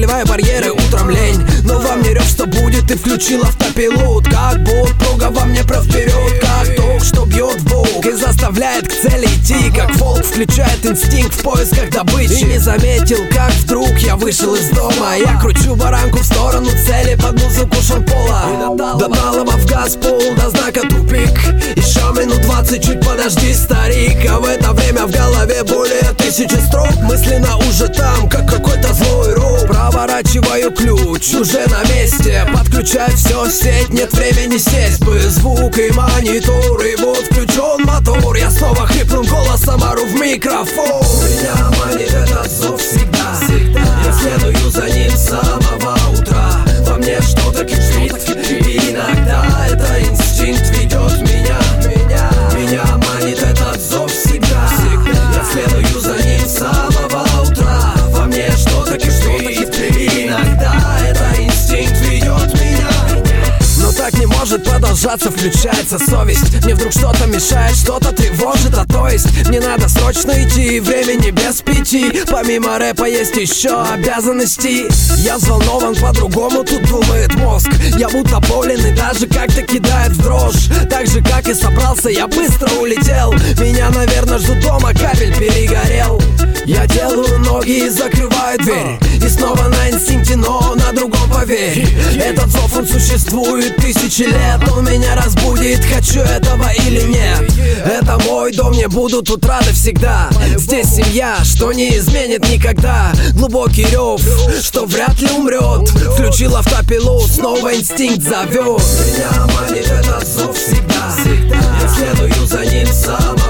преодолеваю барьеры, утром лень, но во мне рев, что будет, и включил автопилот. Как бот, прога во мне прав вперед, как ток, что бьет в бок и заставляет к цели идти, как волк включает инстинкт в поисках добычи. И не заметил, как вдруг я вышел из дома. Я кручу баранку в сторону цели под музыку Шон Пола. До талого в газ пол, до знака тупик. Еще минут 20, чуть подожди, старик. А в это время в голове более 1000 строк. Мысленно уже там, как какой-то злой рок. Проворачиваю ключ, уже на месте. Подключаю все в сеть, нет времени сесть бы. Звук и монитор, и вот включен мотор. Я снова хриплым голосом ору в микрофон. Меня манит этот зов всегда. Я следую за ним с самого утра. Во мне что-то кипит, и иногда это инстинкт ведет меня. Меня манит этот зов всегда. Я следую за ним с самого утра. Во мне что-то кипит, и иногда это инстинкт ведет меня. Но так не может продолжаться, включается совесть. Мне вдруг что-то мешает, что-то тревожит, а то есть мне надо срочно идти, времени без 5. Помимо рэпа есть еще обязанности. Я взволнован по-другому, тут думает мозг. Я будто болен и даже как-то кидает в дрожь. Так же как и собрался, я быстро улетел. Меня, наверное, ждут дома, кабель перегорел. Я делаю ноги и закрываю дверь. И снова на инстинкте, но на другом поверь. Этот зов, он существует 1000 лет. Он меня разбудит, хочу этого или нет. Это мой дом, мне будут тут рады всегда. Здесь семья, что не изменит никогда. Глубокий рев, что вряд ли умрет. Включил автопилот, снова инстинкт зовет. Меня манит этот зов всегда. Я следую за ним сам.